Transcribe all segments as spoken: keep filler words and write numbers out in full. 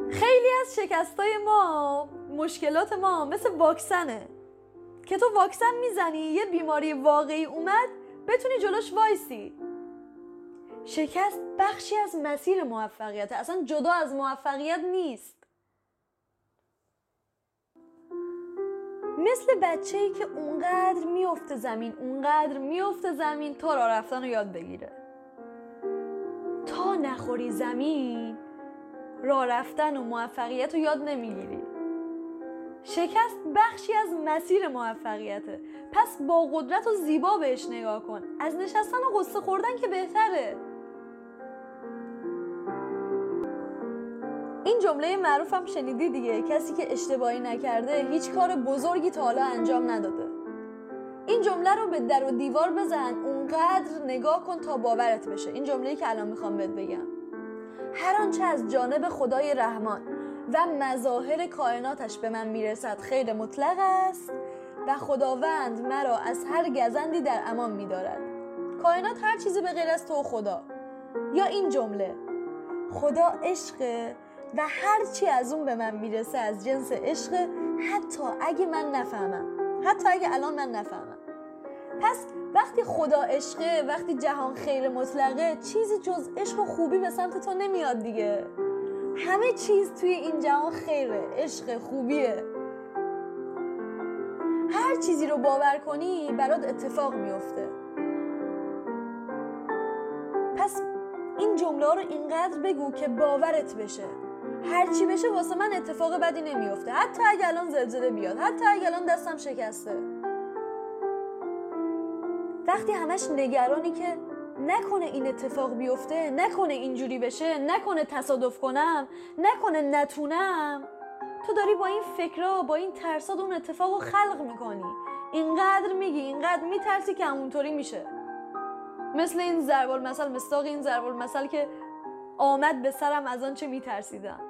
خیلی از شکستای ما، مشکلات ما مثل واکسنه که تو واکسن میزنی یه بیماری واقعی اومد بتونی جلوش وایسی. شکست بخشی از مسیر موفقیت، اصلا جدا از موفقیت نیست. مثل بچه‌ای که اونقدر میفته زمین اونقدر میفته زمین تا راه رفتن رو یاد بگیره. تا نخوری زمین راه رفتن و موفقیت رو یاد نمیگیری. شکست بخشی از مسیر موفقیته، پس با قدرت و زیبا بهش نگاه کن. از نشستن و قصه خوردن که بهتره. این جمله معروفم شنیدی دیگه، کسی که اشتباهی نکرده هیچ کار بزرگی تا حالا انجام نداده. این جمله رو به در و دیوار بزن، اونقدر نگاه کن تا باورت بشه. این جمله‌ای که الان میخوام بهت بگم: هر آنچه از جانب خدای رحمان و مظاهر کائناتش به من میرسد خیر مطلق است و خداوند مرا از هر گزندی در امان میدارد. کائنات هر چیزی به غیر از تو و خدا. یا این جمله: خدا عشقه و هر چی از اون به من میرسه از جنس عشقه، حتی اگه من نفهمم، حتی اگه الان من نفهمم. پس وقتی خدا عشقه، وقتی جهان خیر مطلقه، چیزی جز عشق و خوبی به سمت تو نمیاد دیگه. همه چیز توی این جهان خیره، عشق، خوبیه. هر چیزی رو باور کنی برات اتفاق میفته. پس این جمله رو اینقدر بگو که باورت بشه. هر چی بشه واسه من اتفاق بدی نمیفته، حتی اگه الان زلزله بیاد، حتی اگه الان دستم شکسته. وقتی همش نگرانی که نکنه این اتفاق بیفته، نکنه اینجوری بشه، نکنه تصادف کنم، نکنه نتونم، تو داری با این فکرها، با این ترسات اون اتفاق رو خلق میکنی. اینقدر میگی، اینقدر میترسی که همونطوری میشه. مثل این ضرب المثل، مصداق این ضرب المثل که آمد به سرم از آن چه میترسیدم.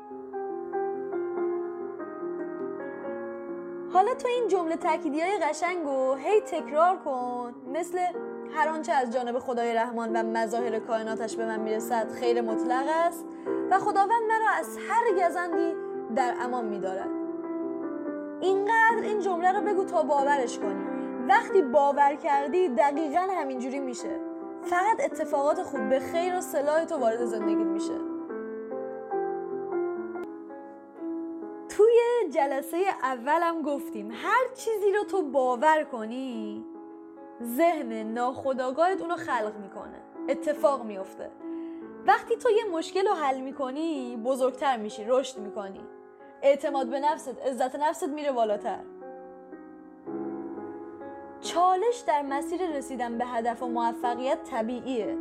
حالا تو این جمله تأکیدی های قشنگو هی تکرار کن، مثل هر آنچه از جانب خدای رحمان و مظاهر کائناتش به من میرسد خیر مطلق است و خداوند مرا از هر گزندی در امان میدارد. اینقدر این جمله رو بگو تا باورش کنی. وقتی باور کردی دقیقاً همینجوری میشه. فقط اتفاقات خوب به خیر و صلاح تو وارد زندگیت میشه. توی جلسه اولم گفتیم هر چیزی رو تو باور کنی، ذهن ناخودآگاهت اونو خلق میکنه، اتفاق میفته. وقتی تو یه مشکل رو حل میکنی بزرگتر میشی، رشد میکنی، اعتماد به نفست، عزت نفست میره بالاتر. چالش در مسیر رسیدن به هدف و موفقیت طبیعیه.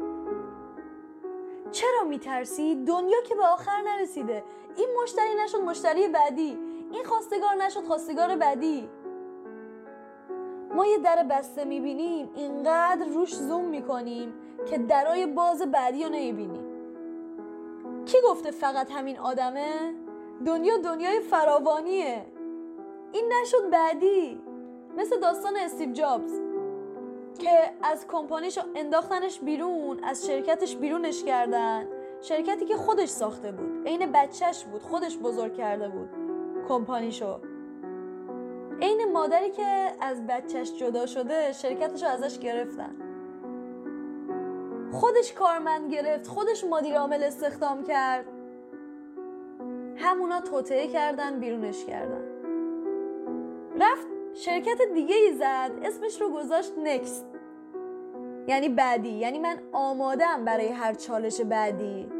چرا میترسی؟ دنیا که به آخر نرسیده. این مشتری نشد مشتری بعدی، این خواستگار نشد خواستگار بعدی. ما یه در بسته میبینیم، اینقدر روش زوم میکنیم که درای باز بعدی رو نمیبینیم. کی گفته فقط همین آدمه؟ دنیا دنیای فراوانیه. این نشد بعدی. مثل داستان استیو جابز که از کمپانیش انداختنش بیرون، از شرکتش بیرونش کردن، شرکتی که خودش ساخته بود، عین بچهش بود، خودش بزرگ کرده بود کمپانیشو. عین مادری که از بچهش جدا شده شرکتشو ازش گرفتن، خودش کارمند گرفت، خودش مدیر عامل استخدام کرد، همونا توطئه کردن، بیرونش کردن. رفت شرکت دیگه ای زد، اسمش رو گذاشت نکست، یعنی بعدی، یعنی من آمادم برای هر چالش بعدی.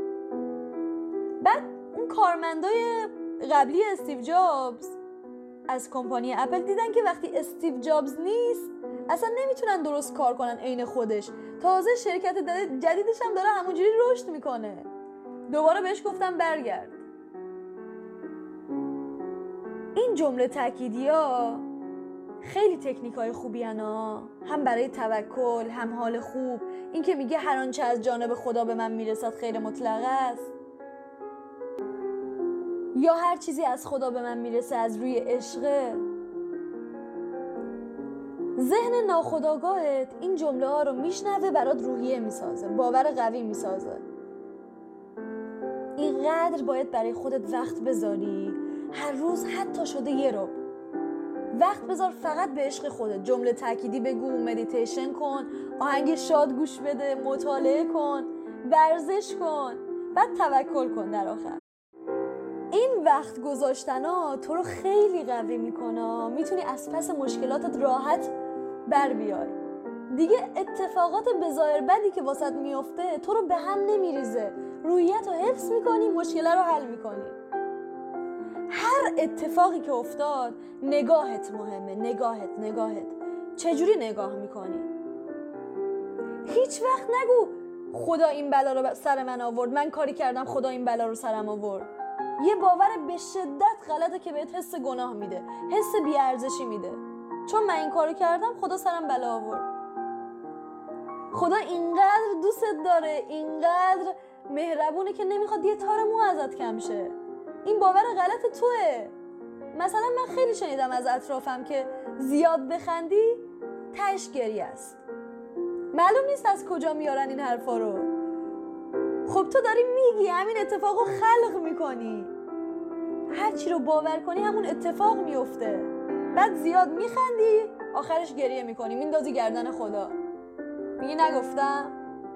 بعد اون کارمندای قبلی استیو جابز از کمپانی اپل دیدن که وقتی استیو جابز نیست اصلا نمیتونن درست کار کنن عین خودش. تازه شرکت جدیدش هم داره همونجوری رشد میکنه. دوباره بهش گفتم برگرد. این جمله تأکیدی ها خیلی تکنیک های خوبی هن، هم برای توکل، هم حال خوب. این که میگه هر آنچه از جانب خدا به من میرسد خیر مطلق است، یا هر چیزی از خدا به من میرسه از روی عشقه. ذهن ناخودآگاهت این جمله ها رو میشنوه، برات روحیه میسازه، باور قوی میسازه. این اینقدر باید برای خودت وقت بذاری، هر روز حتی شده یه رو وقت بذار فقط به عشق خودت. جمله تأکیدی بگو، مدیتیشن کن، آهنگ شاد گوش بده، مطالعه کن، ورزش کن، بعد توکل کن. در آخر این وقت گذاشتنا تو رو خیلی قوی میکنه، میتونی از پس مشکلاتت راحت بر بیای. دیگه اتفاقات بظاهر بدی که واسط میفته تو رو به هم نمیریزه، روحیت رو حفظ میکنی، مشکل رو حل میکنی. هر اتفاقی که افتاد نگاهت مهمه، نگاهت نگاهت چجوری نگاه میکنی. هیچ وقت نگو خدا این بلا رو سر من آورد، من کاری کردم خدا این بلا رو سرم آورد. یه باور به شدت غلطه که بهت حس گناه میده، حس بی‌ارزشی میده. چون من این کارو کردم خدا سرم بلا آورد. خدا اینقدر دوست داره، اینقدر مهربونه که نمیخواد یه تار مو ازت کم شه. این باور غلط توئه. مثلا من خیلی شنیدم از اطرافم که زیاد بخندی تهش گریه است. معلوم نیست از کجا میارن این حرفا رو. خب تو داری میگی، همین اتفاقو خلق میکنی. هر چی رو باور کنی همون اتفاق میفته. بعد زیاد میخندی، آخرش گریه میکنی، میندازی گردن خدا. میگی نگفتم؟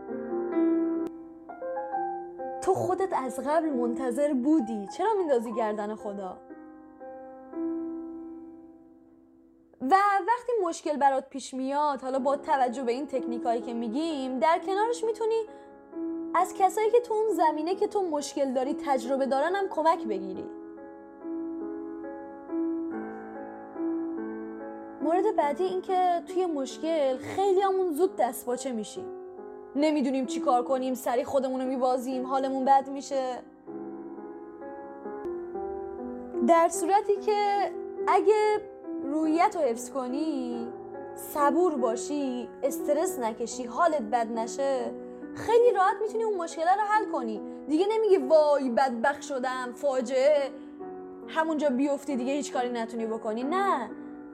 تو خودت از قبل منتظر بودی، چرا میندازی گردن خدا؟ و وقتی مشکل برات پیش میاد، حالا با توجه به این تکنیکایی که میگیم، در کنارش میتونی از کسایی که تو اون زمینه که تو مشکل داری تجربه دارن هم کمک بگیری. مورد بعدی این که توی مشکل خیلی همون زود دست باچه میشیم، نمیدونیم چی کار کنیم، سریع خودمونو میبازیم، حالمون بد میشه. در صورتی که اگه روحیت رو حفظ کنی، صبور باشی، استرس نکشی، حالت بد نشه، خیلی راحت میتونی اون مشکل رو حل کنی. دیگه نمیگی وای بدبخت شدم، فاجعه، همونجا بیفتی دیگه هیچ کاری نتونی بکنی. نه.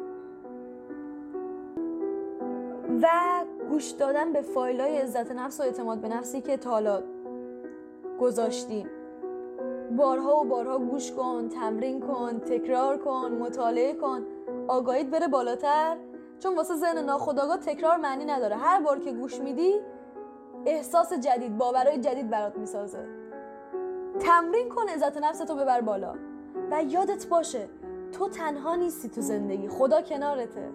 و گوش دادن به فایل‌های عزت نفس و اعتماد به نفسی که تا حالا گذاشتیم، بارها و بارها گوش کن، تمرین کن، تکرار کن، مطالعه کن، آگاهیت بره بالاتر. چون واسه ذهن ناخودآگاه تکرار معنی نداره. هر بار که گوش میدی احساس جدید، باورهای جدید برات میسازه. تمرین کن، عزت نفستو ببر بالا و یادت باشه تو تنها نیستی تو زندگی، خدا کنارته.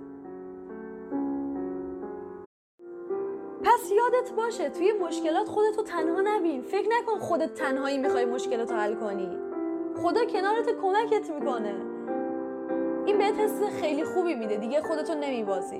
پس یادت باشه توی مشکلات خودتو تنها نبین. فکر نکن خودت تنهایی میخوای مشکلاتو حل کنی. خدا کنارت کمکت میکنه. این بهت حس خیلی خوبی میده، دیگه خودتو نمیبازی.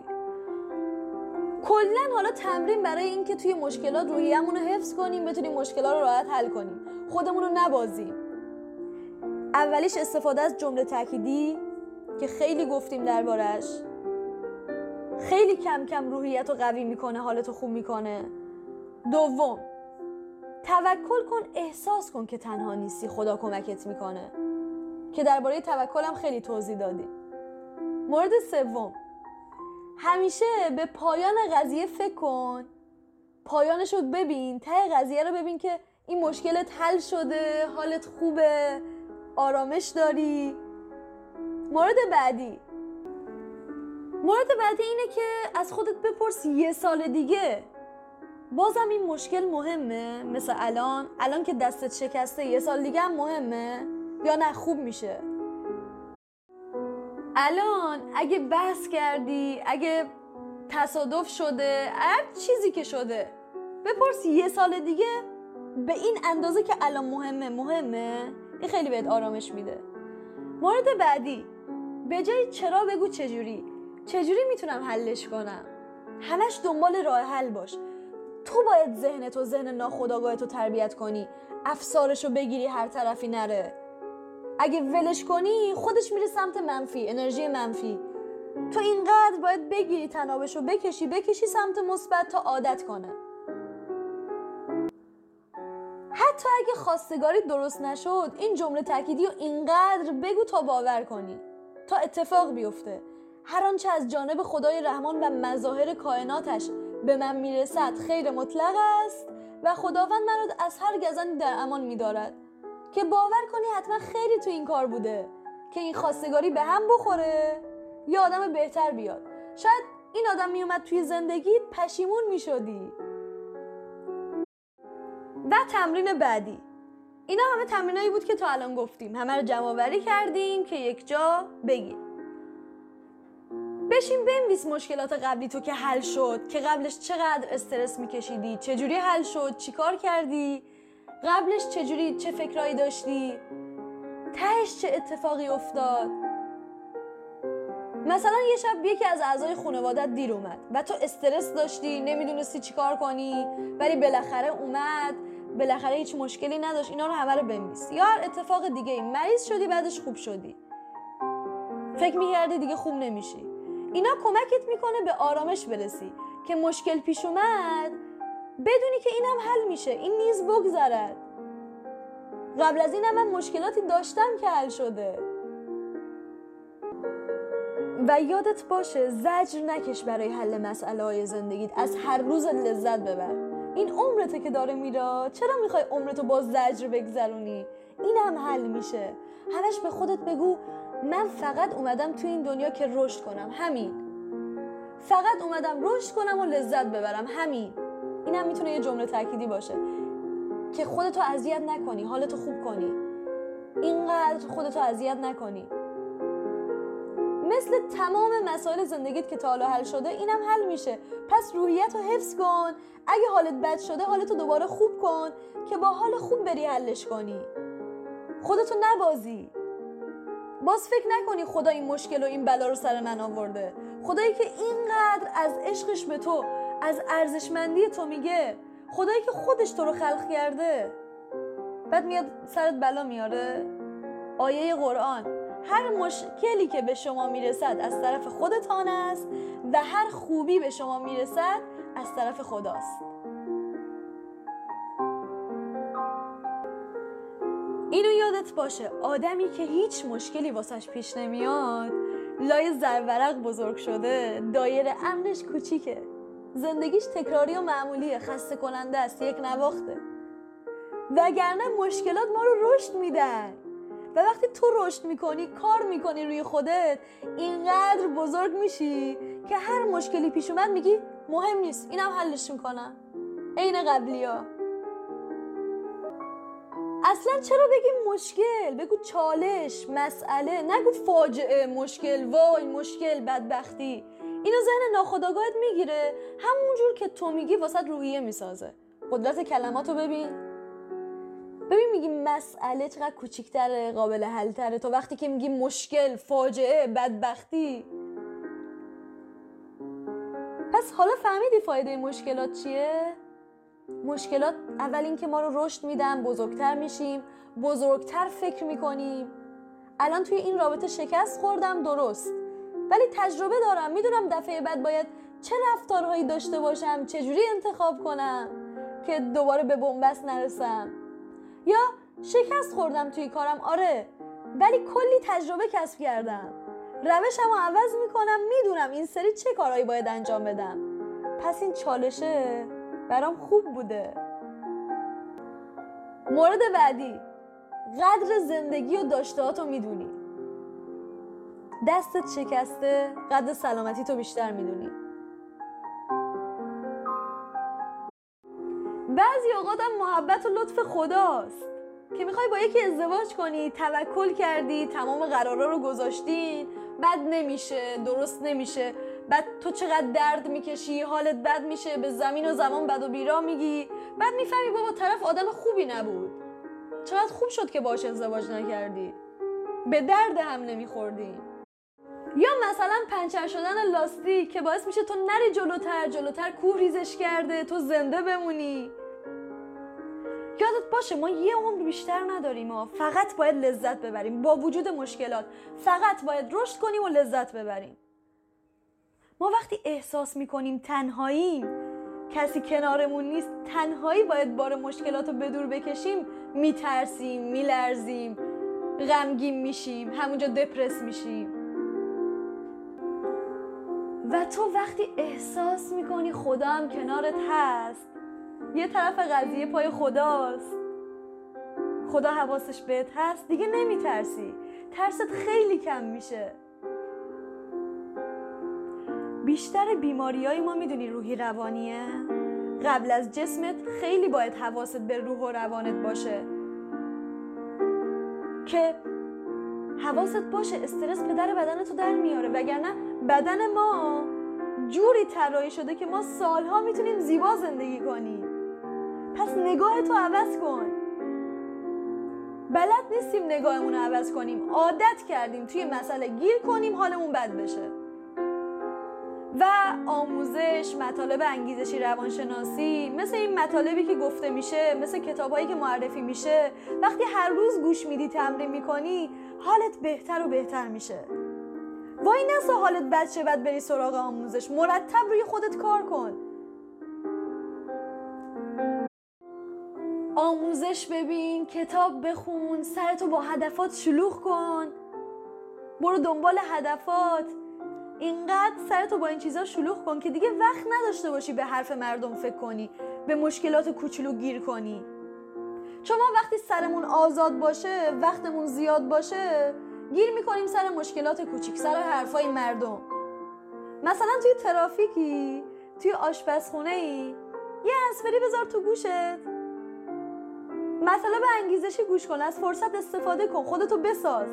کلاً حالا تمرین برای این که توی مشکلات روحیه‌مون رو حفظ کنیم، بتونیم مشکلات رو راحت حل کنیم، خودمون رو نبازیم. اولیش استفاده از جمله تأکیدی که خیلی گفتیم دربارش، خیلی کم کم روحیت رو قوی میکنه، حالتو خوب میکنه. دوم، توکل کن، احساس کن که تنها نیستی، خدا کمکت میکنه، که درباره توکل هم خیلی توضیح دادیم. مورد سوم، همیشه به پایان قضیه فکر کن، پایانش رو ببین، ته قضیه رو ببین که این مشکلت حل شده، حالت خوبه، آرامش داری. مورد بعدی مورد بعدی اینه که از خودت بپرس یه سال دیگه بازم این مشکل مهمه؟ مثل الان الان که دستت شکسته، یه سال دیگه هم مهمه یا نه خوب میشه؟ الان اگه بحث کردی، اگه تصادف شده، هر چیزی که شده، بپرس یه سال دیگه به این اندازه که الان مهمه مهمه؟ این خیلی بهت آرامش میده. مورد بعدی، به جای چرا بگو چجوری. چجوری میتونم حلش کنم؟ همش دنبال راه حل باش. تو باید ذهنتو، ذهن ناخودآگاهتو تربیت کنی، افسارشو بگیری هر طرفی نره. اگه ولش کنی خودش میره سمت منفی، انرژی منفی. تو اینقدر باید بگیری تنابشو، بکشی بکشی سمت مثبت تا عادت کنه. حتی اگه خواستگاری درست نشد، این جمله تأکیدی رو اینقدر بگو تا باور کنی، تا اتفاق بیفته. هر آنچه از جانب خدای رحمان و مظاهر کائناتش به من میرسد خیر مطلق است و خداوند من را از هر گزندی در امان میدارد که باور کنی حتما خیلی تو این کار بوده که این خواستگاری به هم بخوره یا آدم بهتر بیاد. شاید این آدم میومد توی زندگی پشیمون میشدی. و تمرین بعدی. اینا همه تمرینایی بود که تا الان گفتیم. همه رو جمع آوری کردیم که یک جا بگیم. بشین بنویس مشکلات قبلی تو که حل شد، که قبلش چقدر استرس میکشیدی، چجوری حل شد، چی کار کردی، قبلش چجوری چه فکرایی داشتی، تهش چه اتفاقی افتاد. مثلا یه شب یکی از اعضای خانوادت دیر اومد و تو استرس داشتی، نمیدونستی چی کار کنی، ولی بالاخره اومد، بالاخره هیچ مشکلی نداشت. اینا رو همه رو بنویس. یا هر اتفاق دیگه ای، مریض شدی بعدش خوب شدی، فکر می‌کردی دیگه خوب نمیشی. اینا کمکت میکنه به آرامش برسی که مشکل پیش اومد بدونی که اینم حل میشه، این نیز بگذرد. قبل از اینم من مشکلاتی داشتم که حل شده. و یادت باشه زجر نکش برای حل مسئله های زندگیت. از هر روز لذت ببر. این عمرته که داره میره، چرا میخوای عمرتو با زجر بگذرونی؟ اینم حل میشه. همش به خودت بگو من فقط اومدم تو این دنیا که رشد کنم، همین. فقط اومدم رشد کنم و لذت ببرم، همین. اینم میتونه یه جمله تأکیدی باشه که خودتو اذیت نکنی، حالتو خوب کنی. اینقدر خودتو اذیت نکنی. مثل تمام مسائل زندگیت که تا حالا حل شده اینم حل میشه. پس روحیتو حفظ کن. اگه حالت بد شده حالتو دوباره خوب کن که با حال خوب بری حلش کنی. خودتو نبازی. باز فکر نکنی خدا این مشکل و این بلا رو سر من آورده. خدایی که اینقدر از عشقش به تو، از ارزشمندی تو میگه، خدایی که خودش تو رو خلق کرده، بعد میاد سرت بلا میاره. آیه قرآن: هر مشکلی که به شما میرسد از طرف خودتان است و هر خوبی به شما میرسد از طرف خداست. اینو یادت باشه، آدمی که هیچ مشکلی واسش پیش نمیاد لای زرورق بزرگ شده، دایره امنش کوچیکه، زندگیش تکراری و معمولیه، خسته کننده است، یک نواخته. وگرنه مشکلات ما رو رشد میدن و وقتی تو رشد میکنی، کار میکنی روی خودت، اینقدر بزرگ میشی که هر مشکلی پیش اومد میگی مهم نیست، اینم حلش میکنم. عین قبلیا. اصلا چرا بگی مشکل؟ بگو چالش، مسئله، نگو فاجعه، مشکل، وای، مشکل، بدبختی. اینو ذهن ناخودآگاهت میگیره، همونجور که تو میگی واسط روحیه میسازه. قدرت کلماتو ببین. ببین میگی مسئله چقدر کوچیک‌تره، قابل حل تره، تو وقتی که میگی مشکل، فاجعه، بدبختی. پس حالا فهمیدی فایده مشکلات چیه؟ مشکلات اول این که ما رو رشد میدن، بزرگتر میشیم، بزرگتر فکر میکنیم. الان توی این رابطه شکست خوردم، درست، ولی تجربه دارم، میدونم دفعه بعد باید چه رفتارهایی داشته باشم، چجوری انتخاب کنم که دوباره به بنبست نرسم. یا شکست خوردم توی کارم، آره، ولی کلی تجربه کسب کردم، روشمو عوض میکنم، میدونم این سری چه کارهایی باید انجام بدم. پس این چالشه برام خوب بوده. مورد بعدی، قدر زندگی و داشتهاتو میدونی. دستت شکسته، قدر سلامتی تو بیشتر میدونی. بعضی اوقات هم محبت و لطف خداست که میخوای با یکی ازدواج کنی، توکل کردی، تمام قرارا رو گذاشتین، بد نمیشه، درست نمیشه، بعد تو چقدر درد میکشی، حالت بد میشه، به زمین و زمان بد و بیرا میگی، بعد میفهمی بابا طرف آدم خوبی نبود، چقدر خوب شد که باهاش ازدواج نکردی، به درد هم نمیخوردی. یا مثلا پنچر شدن لاستیک که باعث میشه تو نری جلوتر، جلوتر کوه ریزش کرده، تو زنده بمونی. یادت باشه ما یه عمر بیشتر نداریم، ما فقط باید لذت ببریم با وجود مشکلات، فقط باید رشد کنیم و لذت ببریم. ما وقتی احساس میکنیم تنهاییم، کسی کنارمون نیست، تنهایی باید بار مشکلاتو به دور بکشیم، میترسیم، میلرزیم، غمگین میشیم، همونجا دپرس میشیم. و تو وقتی احساس میکنی خدا هم کنارت هست، یه طرف قضیه پای خداست، خدا حواسش بهت هست دیگه نمیترسی، ترست خیلی کم میشه. بیشتر بیماریای ما میدونی روحی روانیه. قبل از جسمت خیلی باید حواست به روح و روانت باشه که حواست باشه استرس پدر بدنتو در میاره، وگرنه بدن ما جوری طراحی شده که ما سالها میتونیم زیبا زندگی کنیم. پس نگاهتو عوض کن. بلد نیستیم نگاهمون رو عوض کنیم، عادت کردیم توی مسئله گیر کنیم حالمون بد بشه. و آموزش، مطالب انگیزشی روانشناسی، مثل این مطالبی که گفته میشه، مثل کتابایی که معرفی میشه، وقتی هر روز گوش میدی، تمرین میکنی، حالت بهتر و بهتر میشه. وای نسا حالت بد شه بعد بری سراغ آموزش. مرتب روی خودت کار کن. آموزش ببین، کتاب بخون، سرتو با هدفات شلوغ کن، برو دنبال هدفات. اینقدر سرتو با این چیزا شلوغ کن که دیگه وقت نداشته باشی به حرف مردم فکر کنی، به مشکلات کوچولو گیر کنی. چون ما وقتی سرمون آزاد باشه، وقتمون زیاد باشه، گیر میکنیم سر مشکلات کوچیک، سر حرفای مردم. مثلا توی ترافیکی، توی آشپزخونه‌ای، یه هنسفری بذار تو گوشت، مطالب انگیزشی گوش کن، از فرصت استفاده کن، خودتو بساز.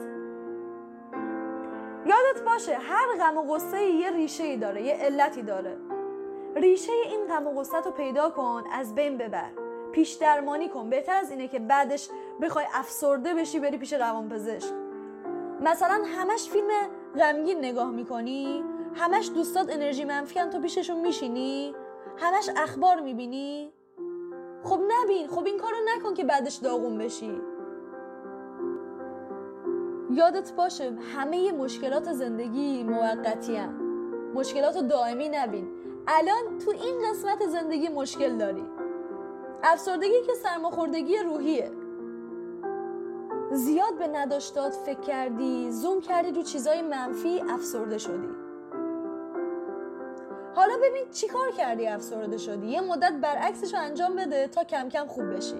یادت باشه هر غم و غصه‌ای یه ریشه‌ای داره، یه علتی داره. ریشه این غم و غصه رو پیدا کن، از بین ببر، پیش درمانی کن. بهتر از اینه که بعدش بخوای افسرده بشی بری پیش روانپزشک. مثلا همش فیلم غمگین نگاه میکنی، همش دوستات انرژی منفیان، تو پیششون میشینی، همش اخبار میبینی. خب نبین، خب این کارو نکن که بعدش داغون بشی. یادت باشه همه مشکلات زندگی موقتی هستند. مشکلات دائمی نبین. الان تو این قسمت زندگی مشکل داری. افسردگی که سرماخوردگی روحیه. زیاد به نداشتات فکر کردی، زوم کردی رو چیزای منفی، افسرده شدی. حالا ببین چی کار کردی افسرده شدی. یه مدت برعکسش رو انجام بده تا کم کم خوب بشی.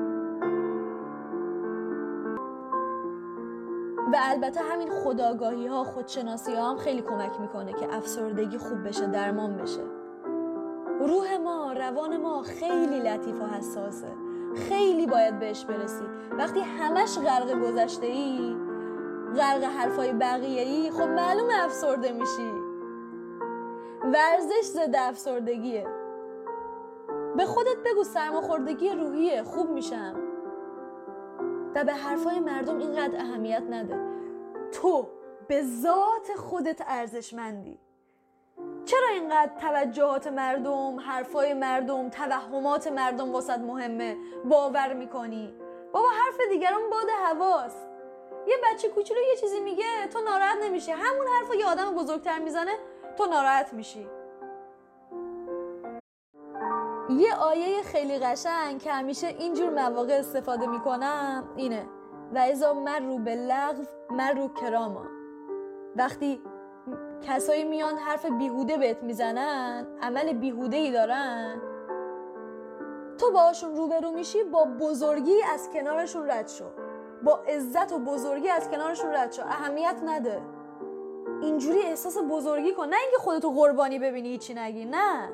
و البته همین خودآگاهی ها، خودشناسی ها هم خیلی کمک میکنه که افسردگی خوب بشه، درمان بشه. روح ما، روان ما خیلی لطیف و حساسه. خیلی باید بهش برسی. وقتی همش غرق گذشته ای، غرق حرفای بقیه ای، خب معلومه افسرده میشی. ورزش ضد افسردگیه. به خودت بگو سرماخوردگی روحیه، خوب میشم. و به حرفای مردم اینقدر اهمیت نده. تو به ذات خودت ارزشمندی. چرا اینقدر توجهات مردم، حرفای مردم، توهمات مردم واسط مهمه؟ باور میکنی؟ بابا حرف دیگران باد هواست. یه بچه کوچولو یه چیزی میگه تو ناراحت نمیشی، همون حرفو یه آدم بزرگتر میزنه تو ناراحت میشی. یه آیه خیلی قشنگ که همیشه اینجور مواقع استفاده میکنم اینه: و اذا مروا باللغو مروا کراما. وقتی کسایی میان حرف بیهوده بهت میزنن، عمل بیهوده‌ای دارن، تو باهاشون روبرو میشی، با بزرگی از کنارشون رد شو، با عزت و بزرگی از کنارشون رد شو، اهمیت نده. اینجوری احساس بزرگی کن، نه اینکه خودتو قربانی ببینی هیچی نگی. نه،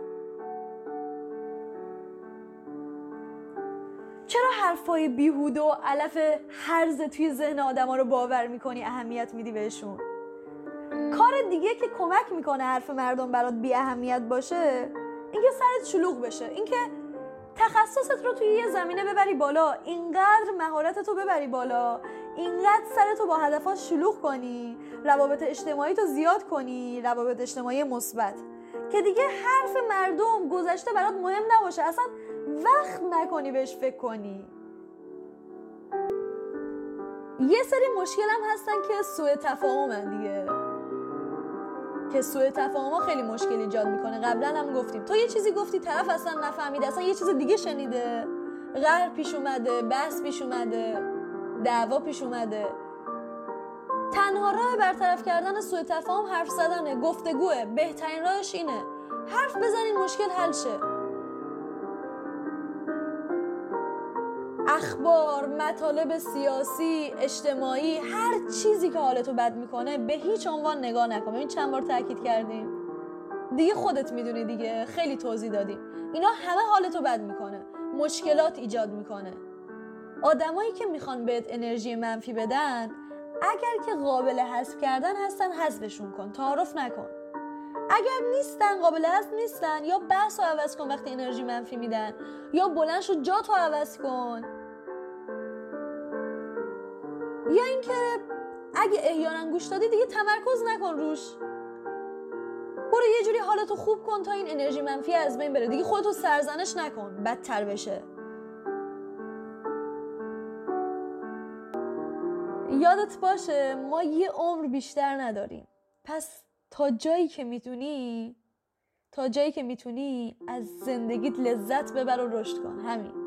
چرا حرفای بیهوده و علف هرز توی ذهن آدما رو باور میکنی، اهمیت میدی بهشون؟ کار دیگه که کمک میکنه حرف مردم برات بی اهمیت باشه، اینکه سرت شلوغ بشه، اینکه تخصصت رو توی یه زمینه ببری بالا، اینقدر مهارتت رو ببری بالا، اینقدر سرت رو با هدفات شلوغ کنی، روابط اجتماعی تو زیاد کنی، روابط اجتماعی مثبت، که دیگه حرف مردم گذشته برات مهم نباشه، اصلا وقت نکنی بهش فکر کنی. یه سری مشکل هم هستن که سوء تفاهمن دیگه، که سوء تفاهم ها خیلی مشکل ایجاد میکنه. قبلا هم گفتیم، تو یه چیزی گفتی طرف اصلا نفهمیده، اصلا یه چیز دیگه شنیده، قهر پیش اومده، بحث پیش اومده، دعوا پیش اومده. تنها راه برطرف کردن سوء تفاهم حرف زدنه، گفتگوه. بهترین راهش اینه حرف بزنین، مشکل حل شه. اخبار، مطالب سیاسی، اجتماعی، هر چیزی که حالتو بد میکنه به هیچ عنوان نگاه نکن. ببین چند بار تاکید کردیم دیگه، خودت میدونی دیگه، خیلی توضیح دادیم. اینا همه حالتو بد میکنه، مشکلات ایجاد میکنه. آدمایی که میخوان بهت انرژی منفی بدن، اگر که قابل حذف کردن هستن حذفشون کن، تعارف نکن. اگر نیستن، قابل حذف نیستن، یا بحث رو عوض کن وقتی انرژی منفی میدن، یا بلند شو جاتو عوض کن، یا اینکه اگه احیانا گوش دادی دیگه تمرکز نکن روش، برو یه جوری حالتو خوب کن تا این انرژی منفی از بین بره. دیگه خودتو سرزنش نکن بدتر بشه. یادت باشه ما یه عمر بیشتر نداریم، پس تا جایی که میتونی تا جایی که میتونی از زندگیت لذت ببر و رشد کن. همین.